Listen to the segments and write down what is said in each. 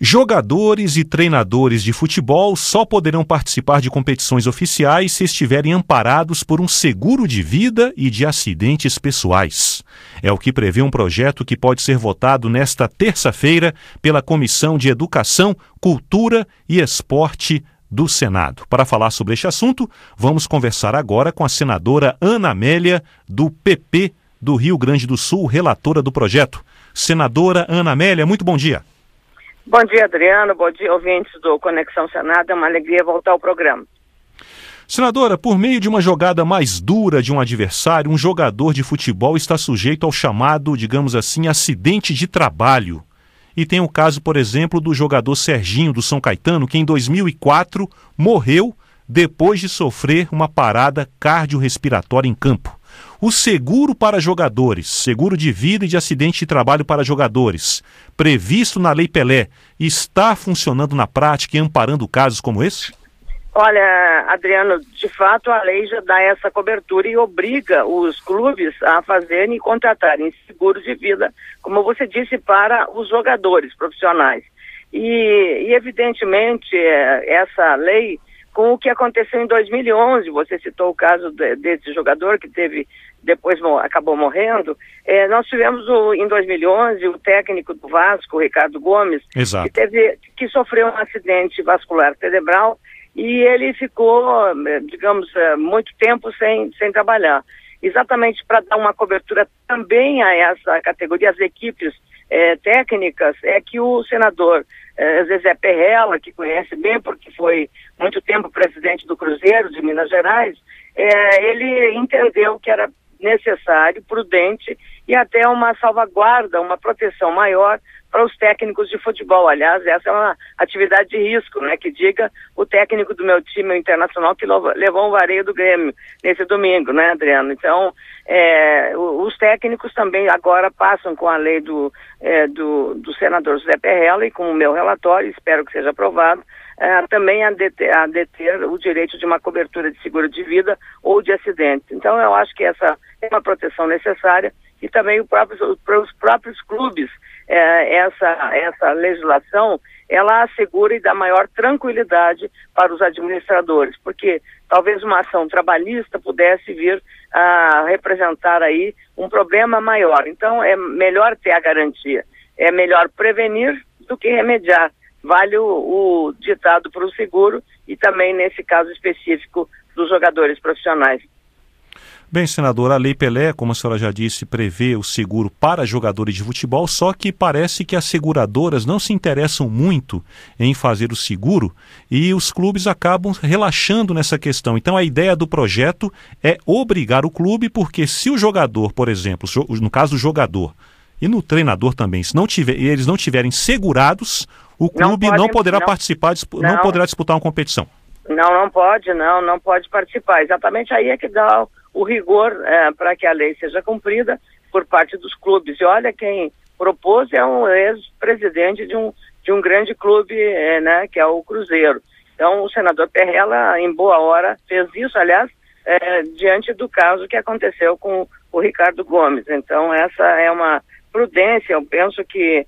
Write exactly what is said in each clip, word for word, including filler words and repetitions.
Jogadores e treinadores de futebol só poderão participar de competições oficiais se estiverem amparados por um seguro de vida e de acidentes pessoais. É o que prevê um projeto que pode ser votado nesta terça-feira pela Comissão de Educação, Cultura e Esporte do Senado. Para falar sobre este assunto, vamos conversar agora com a senadora Ana Amélia, do P P do Rio Grande do Sul, relatora do projeto. Senadora Ana Amélia, muito bom dia. Bom dia, Adriano. Bom dia, ouvintes do Conexão Senado. É uma alegria voltar ao programa. Senadora, por meio de uma jogada mais dura de um adversário, um jogador de futebol está sujeito ao chamado, digamos assim, acidente de trabalho. E tem o caso, por exemplo, do jogador Serginho, do São Caetano, que em dois mil e quatro morreu depois de sofrer uma parada cardiorrespiratória em campo. O seguro para jogadores, seguro de vida e de acidente de trabalho para jogadores, previsto na Lei Pelé, está funcionando na prática e amparando casos como esse? Olha, Adriano, de fato a lei já dá essa cobertura e obriga os clubes a fazerem e contratarem seguros de vida, como você disse, para os jogadores profissionais. E, e evidentemente, essa lei, com o que aconteceu em dois mil e onze, você citou o caso de, desse jogador que teve, depois acabou morrendo, é, nós tivemos o, em dois mil e onze o técnico do Vasco, Ricardo Gomes, Exato. que, teve, que sofreu um acidente vascular cerebral e ele ficou, digamos, muito tempo sem, sem trabalhar. Exatamente para dar uma cobertura também a essa categoria, as equipes é, técnicas, é que o senador é, Zezé Perrella, que conhece bem porque foi muito tempo presidente do Cruzeiro de Minas Gerais, é, ele entendeu que era necessário, prudente e até uma salvaguarda, uma proteção maior para os técnicos de futebol. Aliás, essa é uma atividade de risco, né? Que diga o técnico do meu time internacional que levou um vareio do Grêmio nesse domingo, né, Adriano? Então, é, os técnicos também agora passam com a lei do, é, do, do senador Zé Perrella e com o meu relatório, espero que seja aprovado, é, também a deter, a deter o direito de uma cobertura de seguro de vida ou de acidente. Então, eu acho que essa é uma proteção necessária e também o próprio, para os próprios clubes, é, essa, essa legislação, ela assegura e dá maior tranquilidade para os administradores, porque talvez uma ação trabalhista pudesse vir a representar aí um problema maior. Então, é melhor ter a garantia, é melhor prevenir do que remediar. Vale o, o ditado para o seguro e também nesse caso específico dos jogadores profissionais. Bem, senador, a Lei Pelé, como a senhora já disse, prevê o seguro para jogadores de futebol, só que parece que as seguradoras não se interessam muito em fazer o seguro e os clubes acabam relaxando nessa questão. Então a ideia do projeto é obrigar o clube, porque se o jogador, por exemplo, no caso do jogador e no treinador também, se não tiver, eles não tiverem segurados, o clube não, pode, não poderá não, participar, não, não poderá disputar uma competição. Não, não pode, não, não pode participar. Exatamente aí é que dá o rigor é, para que a lei seja cumprida por parte dos clubes. E olha, quem propôs é um ex-presidente de um, de um grande clube, é, né, que é o Cruzeiro. Então, o senador Perrella, em boa hora, fez isso, aliás, é, diante do caso que aconteceu com o Ricardo Gomes. Então, essa é uma prudência. Eu penso que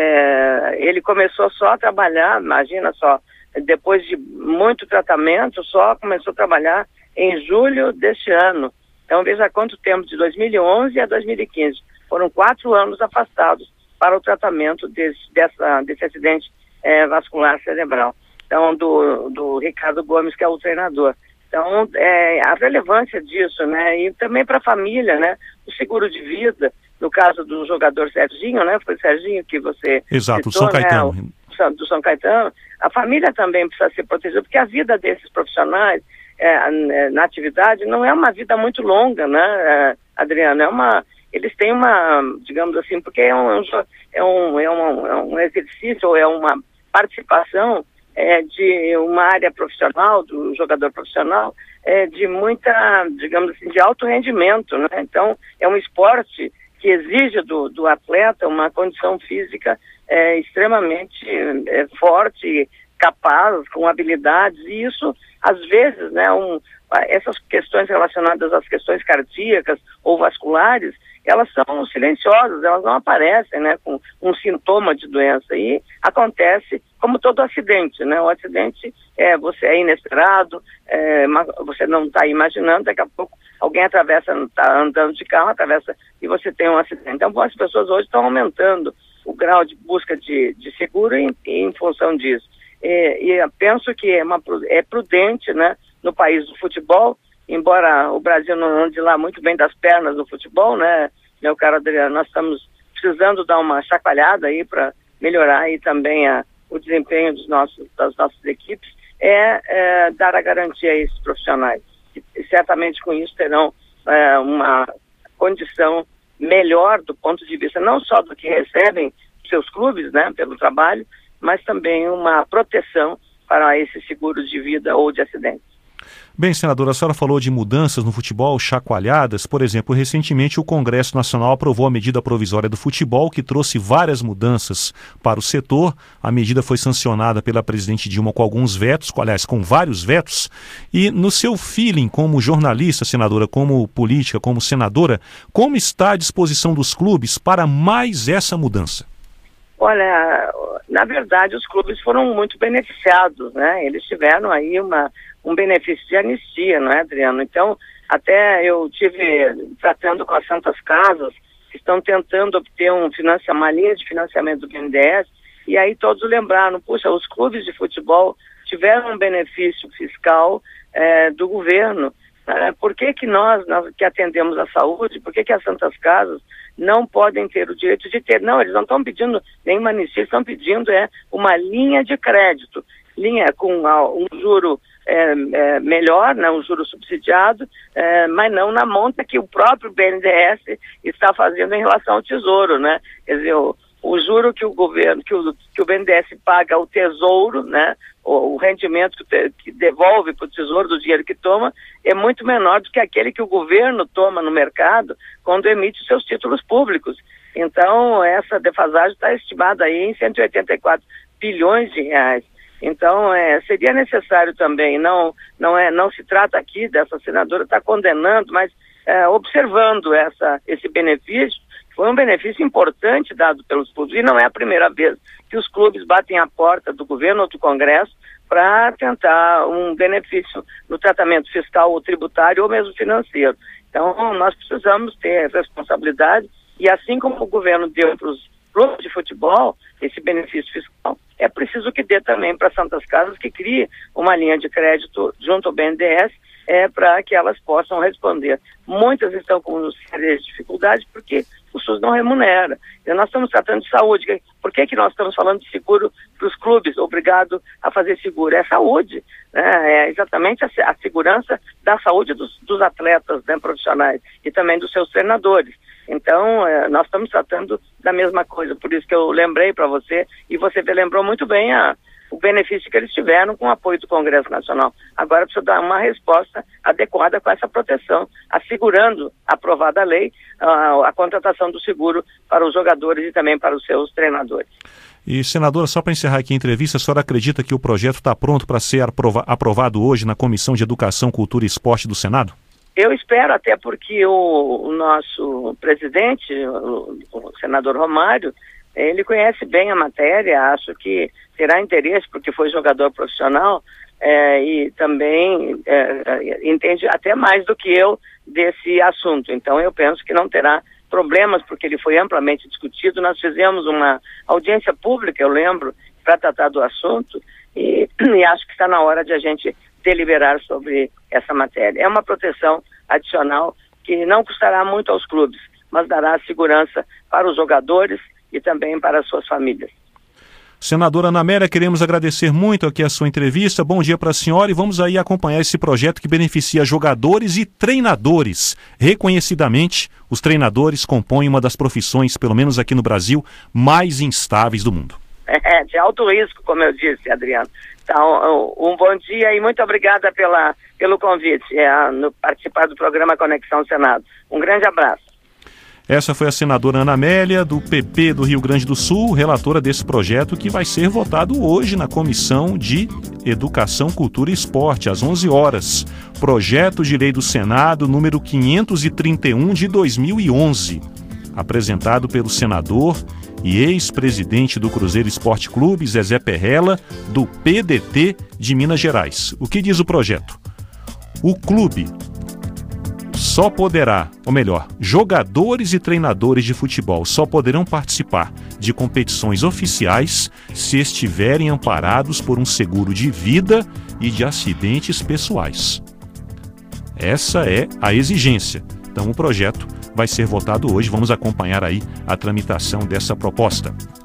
é, ele começou só a trabalhar, imagina só, depois de muito tratamento, só começou a trabalhar em julho deste ano. Então, veja quanto tempo, de dois mil e onze a dois mil e quinze. Foram quatro anos afastados para o tratamento desse, dessa, desse acidente é, vascular cerebral. Então, do, do Ricardo Gomes, que é o treinador. Então, é, a relevância disso, né? E também para a família, né? O seguro de vida, no caso do jogador Serginho, né? Foi o Serginho que você Exato, citou, do São Caetano. Né? do São Caetano, a família também precisa ser protegida, porque a vida desses profissionais é, na atividade não é uma vida muito longa, né, Adriano? É uma, eles têm uma, digamos assim, porque é um, é um, é um, é um exercício, ou é uma participação é, de uma área profissional, do jogador profissional, é, de muita, digamos assim, de alto rendimento, né? Então, é um esporte que exige do, do atleta uma condição física é, extremamente é, forte, capaz, com habilidades, e isso, às vezes, né, um, essas questões relacionadas às questões cardíacas ou vasculares, elas são silenciosas, elas não aparecem, né, com um sintoma de doença, e acontece como todo acidente, né, o acidente é, você é inesperado, é, você não está imaginando, daqui a pouco alguém atravessa, está andando de carro, atravessa e você tem um acidente. Então as pessoas hoje estão aumentando o grau de busca de, de seguro em, em função disso. E, e eu penso que é, uma, é prudente, né, no país do futebol, embora o Brasil não ande lá muito bem das pernas no futebol, né, meu caro Adriano, nós estamos precisando dar uma chacoalhada aí para melhorar aí também a, o desempenho dos nossos, das nossas equipes, é, é dar a garantia a esses profissionais. E certamente com isso terão é, uma condição melhor do ponto de vista não só do que recebem seus clubes, né, pelo trabalho, mas também uma proteção para esses seguros de vida ou de acidentes. Bem, senadora, a senhora falou de mudanças no futebol, chacoalhadas. Por exemplo, recentemente o Congresso Nacional aprovou a medida provisória do futebol, que trouxe várias mudanças para o setor. A medida foi sancionada pela presidente Dilma com alguns vetos, aliás, com vários vetos. E no seu feeling como jornalista, senadora, como política, como senadora, como está a disposição dos clubes para mais essa mudança? Olha, na verdade os clubes foram muito beneficiados, né? Eles tiveram aí uma, um benefício de anistia, não é, Adriano? Então, até eu tive tratando com as Santas Casas, que estão tentando obter um financia, uma linha de financiamento do B N D E S, e aí todos lembraram, puxa, os clubes de futebol tiveram um benefício fiscal é, do governo. É, por que que nós, nós que atendemos a saúde, por que que as Santas Casas não podem ter o direito de ter? Não, eles não estão pedindo nenhuma anistia, estão pedindo é, uma linha de crédito, linha com uh, um juro é, é, melhor, né, um juro subsidiado, é, mas não na monta que o próprio B N D E S está fazendo em relação ao Tesouro, né? Quer dizer, o, o juro que o governo, que o, que o B N D E S paga ao Tesouro, né, o, o rendimento que, te, que devolve para o Tesouro do dinheiro que toma, é muito menor do que aquele que o governo toma no mercado quando emite seus títulos públicos. Então, essa defasagem está estimada aí em cento e oitenta e quatro bilhões de reais. Então, é, seria necessário também, não, não, é, não se trata aqui dessa senadora estar condenando, mas é, observando essa, esse benefício. Foi um benefício importante dado pelos clubes, e não é a primeira vez que os clubes batem a porta do governo ou do Congresso para tentar um benefício no tratamento fiscal ou tributário ou mesmo financeiro. Então, nós precisamos ter responsabilidade, e assim como o governo deu para os clubes de futebol esse benefício fiscal, é preciso que dê também para Santas Casas, que crie uma linha de crédito junto ao B N D E S, é, para que elas possam responder. Muitas estão com sérias dificuldades porque o SUS não remunera. E nós estamos tratando de saúde. Por que que nós estamos falando de seguro para os clubes, obrigado a fazer seguro? É saúde, né? É exatamente a, a segurança da saúde dos, dos atletas, né, profissionais, e também dos seus treinadores. Então, é, nós estamos tratando da mesma coisa, por isso que eu lembrei para você, e você lembrou muito bem a, o benefício que eles tiveram com o apoio do Congresso Nacional. Agora precisa dar uma resposta adequada com essa proteção, assegurando, aprovada a lei, a, a contratação do seguro para os jogadores e também para os seus treinadores. E, senadora, só para encerrar aqui a entrevista, a senhora acredita que o projeto está pronto para ser aprova- aprovado hoje na Comissão de Educação, Cultura e Esporte do Senado? Eu espero, até porque o, o nosso presidente, o, o senador Romário, ele conhece bem a matéria, acho que terá interesse, porque foi jogador profissional, é, e também é, entende até mais do que eu desse assunto. Então eu penso que não terá problemas, porque ele foi amplamente discutido. Nós fizemos uma audiência pública, eu lembro, para tratar do assunto, e, e acho que está na hora de a gente deliberar sobre essa matéria. É uma proteção adicional que não custará muito aos clubes, mas dará segurança para os jogadores e também para as suas famílias. Senadora Ana Amélia, queremos agradecer muito aqui a sua entrevista. Bom dia para a senhora, e vamos aí acompanhar esse projeto que beneficia jogadores e treinadores. Reconhecidamente, os treinadores compõem uma das profissões, pelo menos aqui no Brasil, mais instáveis do mundo. É, de alto risco, como eu disse, Adriano. Então, um bom dia e muito obrigada pela, pelo convite, é, no participar do programa Conexão Senado. Um grande abraço. Essa foi a senadora Ana Amélia, do P P do Rio Grande do Sul, relatora desse projeto que vai ser votado hoje na Comissão de Educação, Cultura e Esporte, às onze horas. Projeto de Lei do Senado número quinhentos e trinta e um de dois mil e onze. apresentado pelo senador e ex-presidente do Cruzeiro Esporte Clube, Zezé Perrella, do P D T de Minas Gerais. O que diz o projeto? O clube só poderá, ou melhor, jogadores e treinadores de futebol só poderão participar de competições oficiais se estiverem amparados por um seguro de vida e de acidentes pessoais. Essa é a exigência. Então o projeto vai ser votado hoje. Vamos acompanhar aí a tramitação dessa proposta.